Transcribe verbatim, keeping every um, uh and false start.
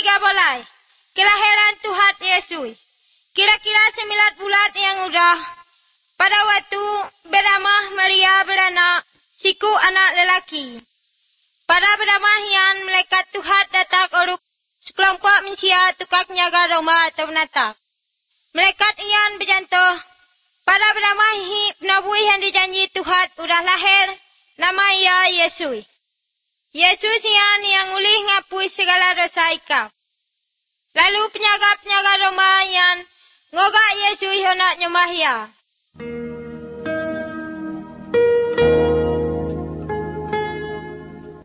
tiga bulan, kelahiran Tuhan Yesus. Kira-kira sembilan bulan yang udah, pada waktu beramah Maria beranak, siku anak lelaki. Pada beramahian, malaikat Tuhan datang uruk sekelompok manusia tukang jaga rumah atau menatap. Malaikat ian berjantuh, pada beramahi penabuh yang dijanji Tuhan udah lahir, nama ia Yesus. Yesus ian yang ulih ngapui segala dosa ikap. Lalu penjaga-penjaga rumah yang ngogak Yesus hendak nyembah ia.